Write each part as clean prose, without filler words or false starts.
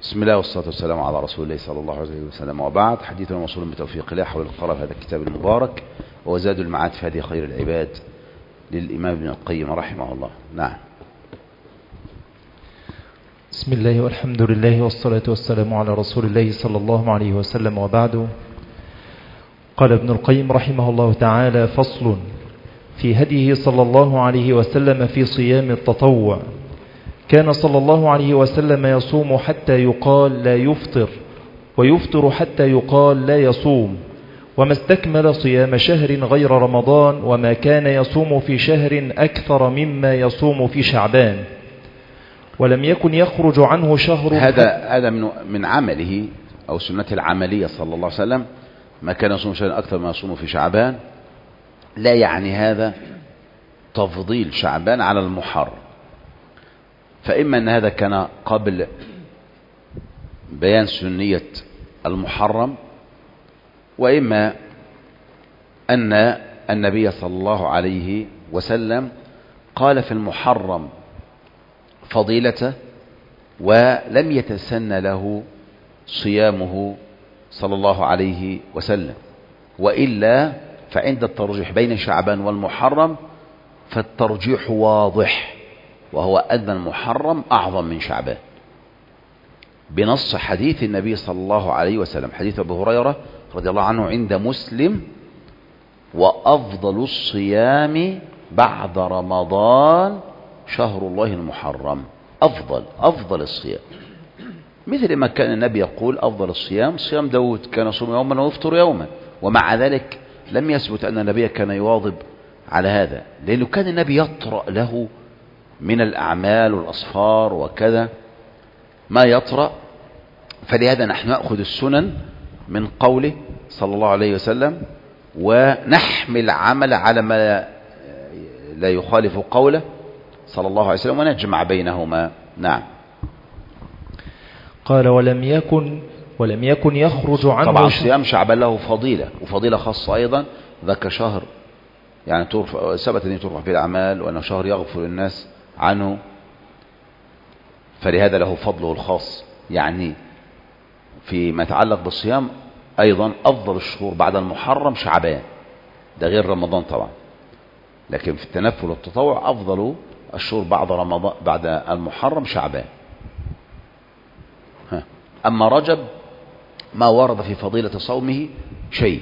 بسم الله والصلاة والسلام على رسول الله صلى الله عليه وسلم، وبعد. حديثنا موصول بتوفيق الله حول القراءة في هذا الكتاب المبارك، وزاد المعاد في هذه خير العباد للإمام ابن القيم رحمه الله. نعم. بسم الله والحمد لله والصلاة والسلام على رسول الله صلى الله عليه وسلم، وبعد. قال ابن القيم رحمه الله تعالى: فصل في هديه صلى الله عليه وسلم في صيام التطوع. كان صلى الله عليه وسلم يصوم حتى يقال لا يفطر، ويفطر حتى يقال لا يصوم، وما استكمل صيام شهر غير رمضان، وما كان يصوم في شهر أكثر مما يصوم في شعبان، ولم يكن يخرج عنه شهر. هذا من عمله أو سنته العملية صلى الله عليه وسلم، ما كان يصوم شهر أكثر ما يصوم في شعبان. لا يعني هذا تفضيل شعبان على المحرم، فإما أن هذا كان قبل بيان سنية المحرم، وإما أن النبي صلى الله عليه وسلم قال في المحرم فضيلته، ولم يتسن له صيامه صلى الله عليه وسلم. وإلا فعند الترجيح بين شعبان والمحرم فالترجيح واضح، وهو أن المحرم أعظم من شعبان، بنص حديث النبي صلى الله عليه وسلم، حديث أبي هريرة رضي الله عنه عند مسلم: وأفضل الصيام بعد رمضان شهر الله المحرم. أفضل الصيام، مثل ما كان النبي يقول أفضل الصيام صيام داود، كان يصوم يوما ويفطر يوما، ومع ذلك لم يثبت أن النبي كان يواظب على هذا، لأنه كان النبي يطرأ له من الأعمال والأصفار وكذا ما يطرأ. فلهذا نحن نأخذ السنن من قوله صلى الله عليه وسلم، ونحمل عمل على ما لا يخالف قوله صلى الله عليه وسلم، ونجمع بينهما. نعم. قال: ولم يكن يخرج عنه. طبعا صيام شعبان له فضيلة، وفضيلة خاصة أيضا، ذاك شهر يعني ثبت أن ترفع فيه الأعمال، وأنه شهر يغفر الناس عنه، فلهذا له فضله الخاص. يعني فيما يتعلق بالصيام أيضا أفضل الشهور بعد المحرم شعبان، ده غير رمضان طبعا، لكن في التنفل والتطوع أفضل الشهور بعد المحرم شعبان. أما رجب ما ورد في فضيلة صومه شيء،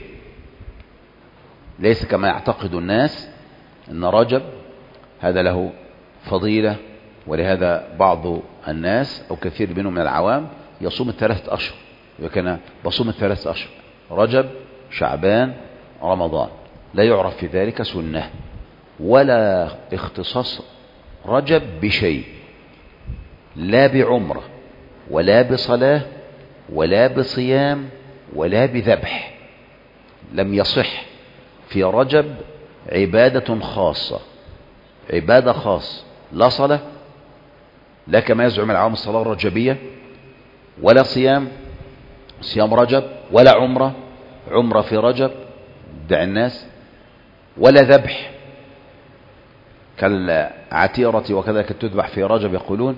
ليس كما يعتقد الناس أن رجب هذا له فضيلة، ولهذا بعض الناس أو كثير منهم من العوام يصوم الثلاثة أشهر، وكان بصوم الثلاثة أشهر رجب شعبان رمضان، لا يعرف في ذلك سنة ولا اختصاص رجب بشيء، لا بعمرة ولا بصلاة ولا بصيام ولا بذبح. لم يصح في رجب عبادة خاصة، عبادة خاصة، لا صلاة، لا كما يزعم العوام الصلاة الرجبية، ولا صيام رجب، ولا عمرة في رجب دع الناس، ولا ذبح كالعتيرة وكذلك تذبح في رجب يقولون.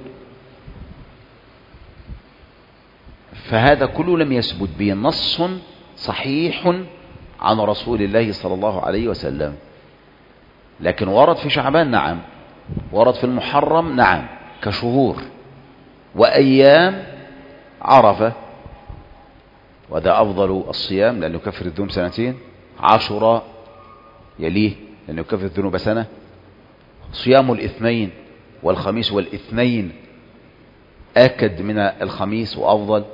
فهذا كله لم يثبت به نص صحيح عن رسول الله صلى الله عليه وسلم، لكن ورد في شعبان نعم، ورد في المحرم نعم، كشهور وأيام عرفة، وهذا أفضل الصيام لأنه يكفر الذنوب سنتين، عاشوراء يليه لأنه يكفر الذنوب سنة، صيام الاثنين والخميس والاثنين آكد من الخميس وأفضل،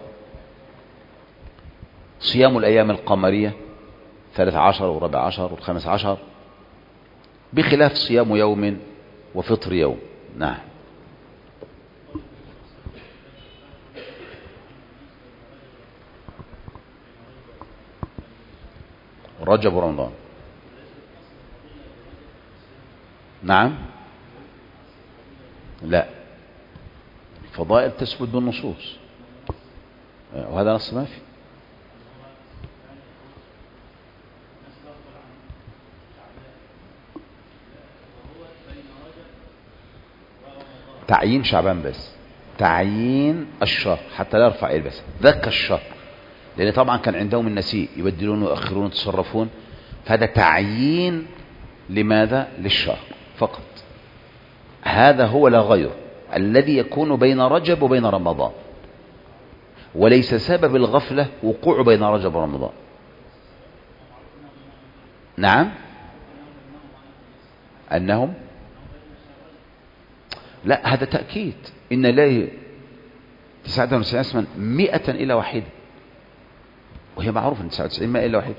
صيام الأيام القمرية 13 و14 و15، بخلاف صيام يوم وفطر يوم. نعم. رجب ورمضان نعم. لا، الفضائل تثبت بالنصوص، وهذا نص ما في. تعيين شعبان بس، تعيين الشهر حتى لا يرفع يلبس ذاك الشهر، لأن طبعا كان عندهم النسيء يبدلون ويؤخرون يتصرفون، فهذا تعيين لماذا؟ للشهر فقط. هذا هو لا غير الذي يكون بين رجب وبين رمضان، وليس سبب الغفلة وقوع بين رجب ورمضان. نعم، أنهم لا، هذا تأكيد إن الله 99 اسما 100 إلا واحدة، وهي معروف أن 99 100 إلا واحدة.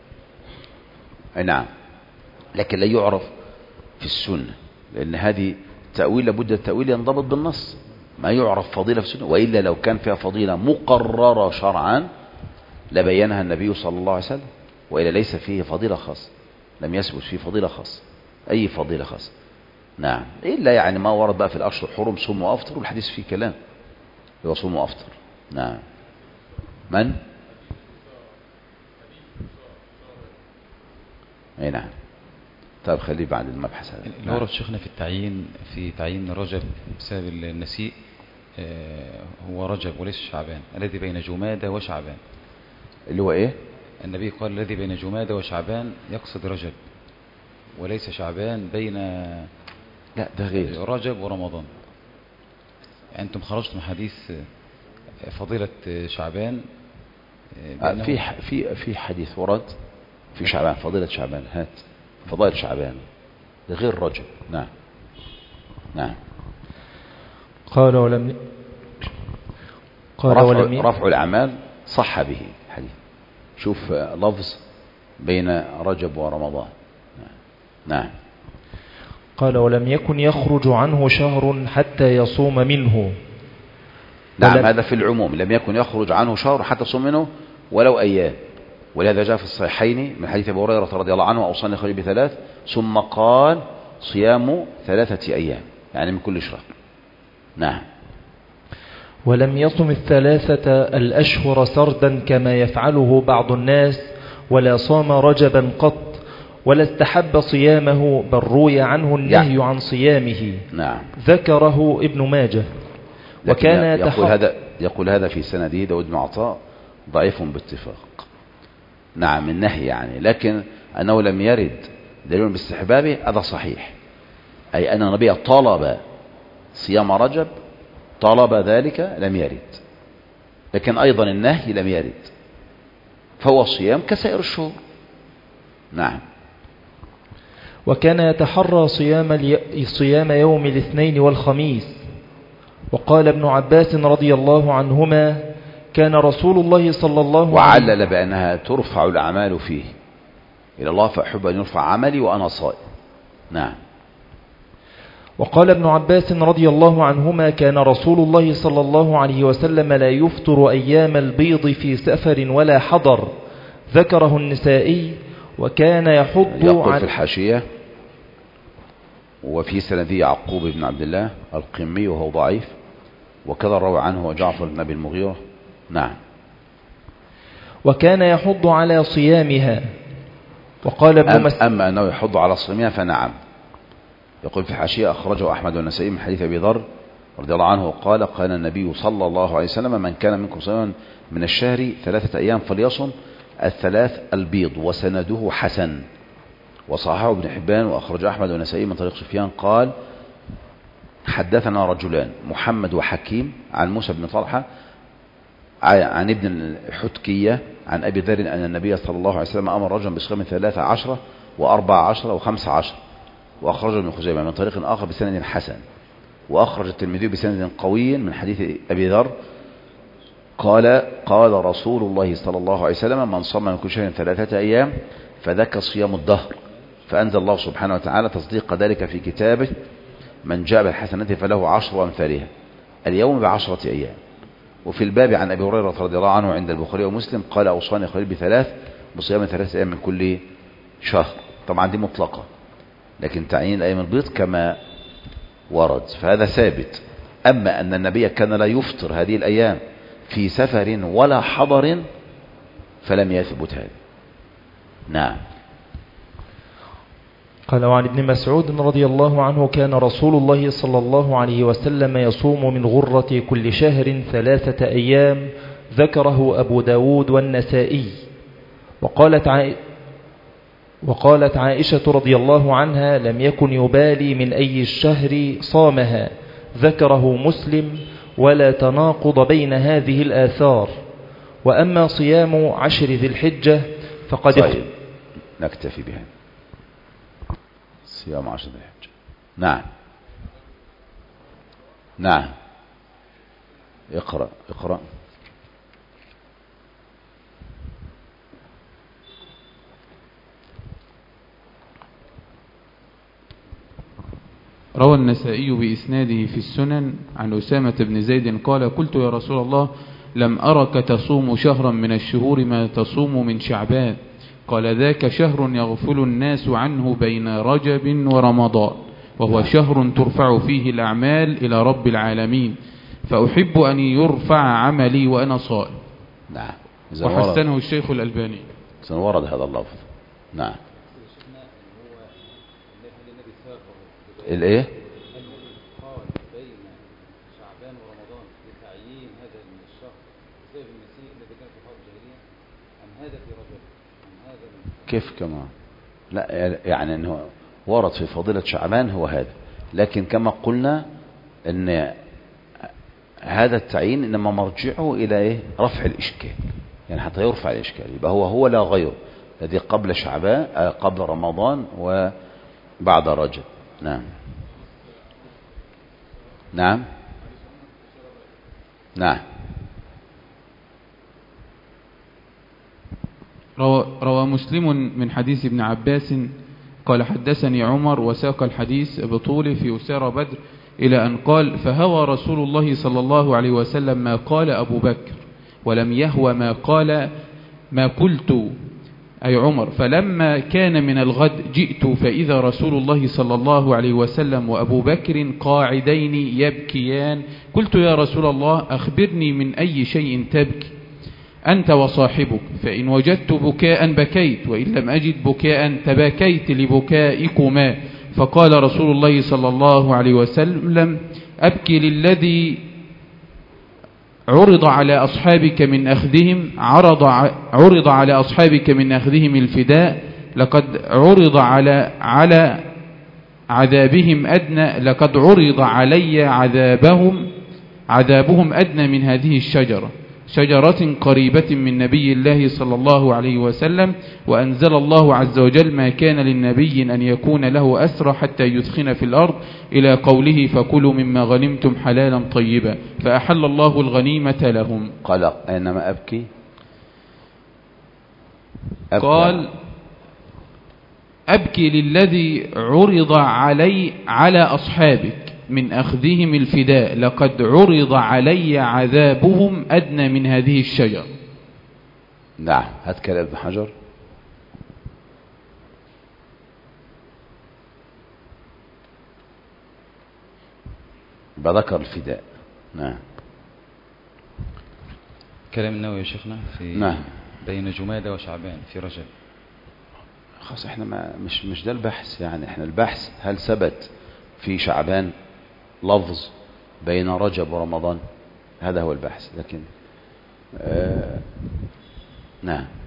نعم، لكن لا يعرف في السنة، لأن هذه تأويل لابد التأويل ينضبط بالنص، ما يعرف فضيلة في السنة، وإلا لو كان فيها فضيلة مقررة شرعا لبينها النبي صلى الله عليه وسلم، وإلا ليس فيه فضيلة خاصة، لم يثبت فيه فضيلة خاصة، أي فضيلة خاصة. نعم، إلا يعني ما ورد بقى في الأشهر الحرم صوم وأفطر، والحديث فيه كلام هو صوم وأفطر. نعم. من؟ أي نعم. طيب خليه بعد المبحث هذا. اللي ورد شيخنا في تعيين رجب بسبب النسيء، هو رجب وليس شعبان، الذي بين جمادى وشعبان. اللي هو إيه؟ النبي قال الذي بين جمادى وشعبان، يقصد رجب وليس شعبان بين لا ده غير رجب ورمضان. يعني أنتم خرجتم حديث فضيلة شعبان. في حديث ورد في شعبان، فضيلة شعبان، هات فضيلة شعبان، ده غير رجب. نعم. نعم. قال ولم رفع الأعمال صح به حديث. شوف لفظ بين رجب ورمضان. نعم. قال ولم يكن يخرج عنه شهر حتى يصوم منه. نعم، هذا في العموم، لم يكن يخرج عنه شهر حتى يصوم منه ولو أيام، ولهذا جاء في الصحيحين من حديث أبي هريرة رضي الله عنه: أوصاني خليل بثلاث، ثم قال: صيام 3 أيام، يعني من كل شهر. نعم. ولم يصم 3 الأشهر سردا كما يفعله بعض الناس، ولا صام رجبا قط، ولا استحب صيامه، بل روي عنه النهي عن صيامه. نعم. ذكره ابن ماجه. وكان يقول هذا في سنده داود بن عطاء ضعيف باتفاق. نعم، النهي يعني، لكن أنه لم يرد دليل باستحبابه هذا صحيح، أي أن النبي طلب صيام رجب، طلب ذلك لم يرد، لكن أيضا النهي لم يرد، فهو صيام كسائر الشهور. نعم. وكان يتحرى صيام يوم الاثنين والخميس. وقال ابن عباس رضي الله عنهما: كان رسول الله صلى الله عليه وسلم، وعلل بأنها ترفع الأعمال فيه إلى الله، فأحب أن يرفع عملي وأنا صائم. نعم. وقال ابن عباس رضي الله عنهما: كان رسول الله صلى الله عليه وسلم لا يفطر أيام البيض في سفر ولا حضر. ذكره النسائي. وكان يحض يقول في الحاشية: وفي سنده يعقوب بن عبد الله القمي وهو ضعيف، وكذا روى عنه جعفر بن أبي المغيرة. نعم. وكان يحض على صيامها. وقال ابن أما أنه يحض على صيامها فنعم. يقول في الحاشية: أخرجه أحمد والنسائي من حديث أبي ذر رضي الله عنه قال: قال النبي صلى الله عليه وسلم: من كان منكم صائما من الشهر 3 أيام فليصم 3 البيض. وسنده حسن، وصححه ابن حبان، وأخرج أحمد والنسائي من طريق سفيان قال: حدثنا رجلان، محمد وحكيم، عن موسى بن طلحة عن ابن الحتكية عن أبي ذر أن النبي صلى الله عليه وسلم أمر رجلا بصيام 13 و14 و15. وأخرجه ابن خزيمة من طريق آخر بسند حسن. وأخرج الترمذي بسند قوي من حديث أبي ذر قال رسول الله صلى الله عليه وسلم: من صام من كل شهر 3 أيام فذاك صيام الدهر. فأنزل الله سبحانه وتعالى تصديق ذلك في كتابه: من جاء بالحسنات فله 10 أمثالها، اليوم ب10 أيام. وفي الباب عن أبي هريرة رضي الله عنه عند البخاري ومسلم قال: أوصاني خليل بثلاث، بصيام 3 أيام من كل شهر. طبعا دي مطلقة، لكن تعيين الأيام البيض كما ورد فهذا ثابت. أما أن النبي كان لا يفطر هذه الأيام في سفر ولا حضر فلم يثبت هذا. نعم. قال: وعن ابن مسعود رضي الله عنه: كان رسول الله صلى الله عليه وسلم يصوم من غرة كل شهر 3 أيام، ذكره أبو داود والنسائي. وقالت عائشة رضي الله عنها: لم يكن يبالي من أي الشهر صامها، ذكره مسلم. ولا تناقض بين هذه الآثار. وأما صيام 10 ذي الحجة فقد طيب نكتفي بها. صيام 10 ذي الحجة. نعم نعم. اقرأ. روى النسائي بإسناده في السنن عن أسامة بن زيد قال: قلت يا رسول الله لم أرك تصوم شهرا من الشهور ما تصوم من شعبان. قال: ذاك شهر يغفل الناس عنه بين رجب ورمضان، وهو شهر ترفع فيه الأعمال إلى رب العالمين، فأحب أن يرفع عملي وأنا صائم. نعم. وحسنه الشيخ الألباني. ورد هذا اللفظ. نعم. الايه؟ قال بين شعبان ورمضان لتعيين هذا الشهر بسبب النسيء الذي كان في حرب الجاهليه، ام هذا في رجب، ام هذا كيف كمان؟ لا يعني انه ورد في فضيلة شعبان هو هذا، لكن كما قلنا ان هذا التعيين انما مرجعه الى ايه؟ رفع الاشكال، يعني حتى يرفع الاشكال، يبقى هو لا غير الذي قبل شعبان قبل رمضان وبعد رجب. نعم نعم نعم. روى مسلم من حديث ابن عباس قال: حدثني عمر، وساق الحديث بطوله في أسارى بدر إلى أن قال: فهوى رسول الله صلى الله عليه وسلم ما قال أبو بكر، ولم يهوى ما قلت، أي عمر. فلما كان من الغد جئت فإذا رسول الله صلى الله عليه وسلم وأبو بكر قاعدين يبكيان. قلت: يا رسول الله أخبرني من أي شيء تبكي أنت وصاحبك، فإن وجدت بكاء بكيت، وإن لم أجد بكاء تباكيت لبكائكما. فقال رسول الله صلى الله عليه وسلم: أبكي للذي عرض على أصحابك من أخذهم عرض على أصحابك من أخذهم الفداء، لقد عرض على عذابهم أدنى، لقد عرض علي عذابهم أدنى من هذه الشجرة، شجرة قريبة من نبي الله صلى الله عليه وسلم. وأنزل الله عز وجل: ما كان للنبي أن يكون له أسرى حتى يثخن في الأرض، إلى قوله: فكلوا مما غنمتم حلالا طيبا، فأحل الله الغنيمة لهم. قال: أينما أبكي؟ قال: أبكي للذي عرض على أصحابك من أخذهم الفداء، لقد عرض علي عذابهم أدنى من هذه الشجر. نعم. هات كلام ابن حجر. بذكر الفداء. نعم. كلام النووي يا شيخنا في نعم. بين جمادى وشعبان في رجب. خلاص احنا مش ده البحث، يعني احنا البحث هل ثبت في شعبان لفظ بين رجب ورمضان، هذا هو البحث. لكن نعم.